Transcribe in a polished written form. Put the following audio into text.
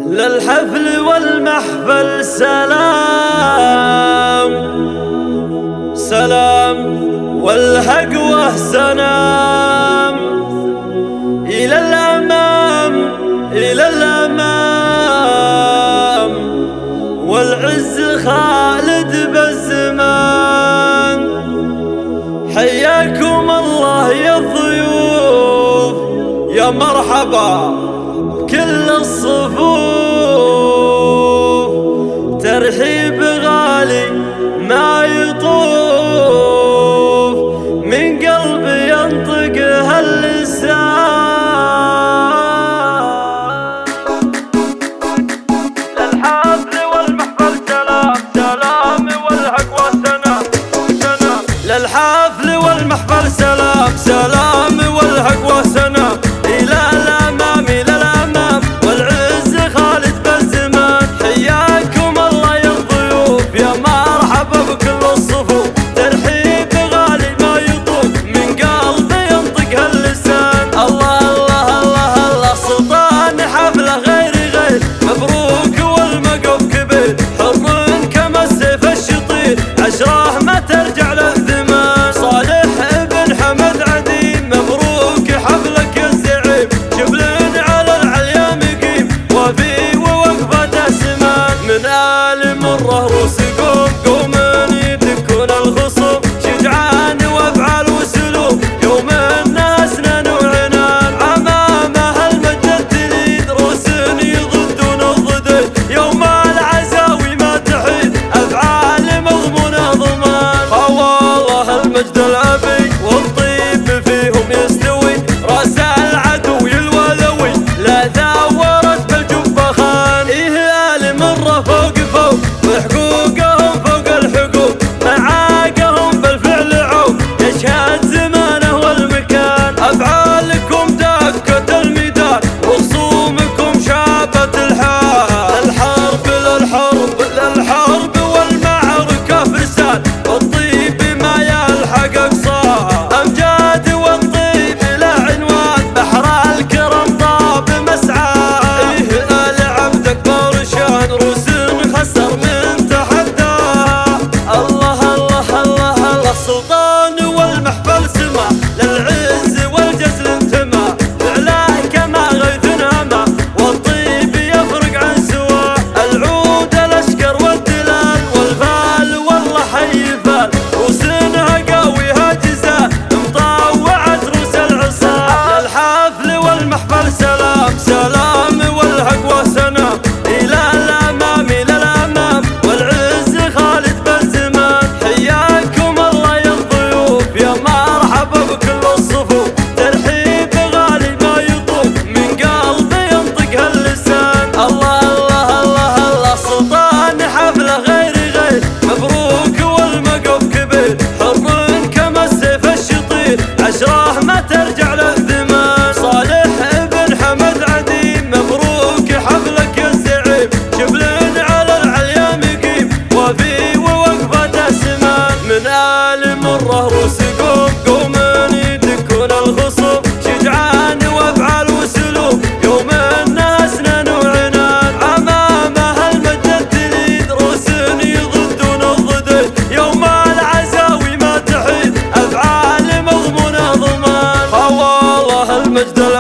للحفل والمحفل سلام سلام والهقوة سنام إلى الأمام إلى الأمام والعز خالد بالزمان. حياكم الله يا الضيوف يا مرحبا كل الصفوف، ترحيب غالي ما يطوف من قلبي ينطق هاللسان. للحفل والمحفل سلام سلام والهقوة سلام سلام. للحفل والمحفل سلام سلام والهقوة سلام إلى الأمام إلى الأمام والعز خالد بالزمان. حياكم الله يا الضيوف يا مرحبا بكل الصفوف، ترحيب غالي ما يطوف من قلبي ينطق هاللسان. الله الله الله الله سلطان حفله غير مبروك والمقف كبير، حر كما السيف الشطير عشرة ما ترجع للزمان. صالح ابن حمد عديم مبروك حفلك يا الزعيم، جبل على العليا مقيم وفي ووقفة سمان. من آل مره روس قوم يدكون الخصوم، شجعان وافعال وسلوك يوم الناس نوعنا امامه المجد تريد. روس يضدون الضدين يوم العزاوي ما تحيد، افعال مضمونه ضمان. والله المجد الابي والطيب فيهم يستوي، راس العدو الولوي لا ثورت بالجبه خان. آل مره فوق فوق وحقوقهم فوق الحقوق، معاقهم بالفعل عوق يشهد زمانه والمكان. افعالكم دكت الميدان وخصومكم شابت الحال. الحرب للحرب للحرب والمعركة فرسان، الطيب ما يلحق اقصاه امجاد والطيب له عنوان. بحر الكرم طاب مسعاه، آل عبدك برشان روس خسر من تحداه. الله الله الله الله سلطان والمحفل سما، للعز والجزل انتمى فعلاه كما غيث نما، والطيب يفرق عن سواه. العود الاشكر والدلال والفال والله حي فال، روسنها قاويها جزال مطوعت روس العصا. للحفل والمحفل سلام سلام والهقوة سلام إلى الأمام إلى الأمام والعز خالد بالزمان. حياكم الله يا الضيوف يا مرحبا بكل الصفوف، ترحيب غالي ما يطوف من قلبي ينطق هاللسان. الله الله الله الله سلطان حفله غير مبروك والمقف كبير، حر كما السيف الشطير عشرة ما ترجع للزمان. صالح ابن حمد عديم مبروك حفلك يا الزعيم، جبل على العليا مقيم وفي ووقفة سمان. من آل مره روس قوم يدكون الخصوم، شجعان وافعال وسلوك يوم الناس نوعنا امامه المجد تريد. روس يضدون الضدين يوم العزاوي ما تحيد، افعال مضمونه ضمان. والله المجد